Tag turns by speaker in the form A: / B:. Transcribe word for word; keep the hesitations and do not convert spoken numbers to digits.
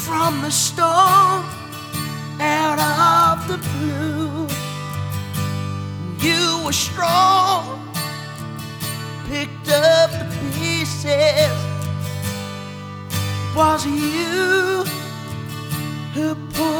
A: from the storm, out of the blue. You were strong, picked up the pieces. Was it you who pulled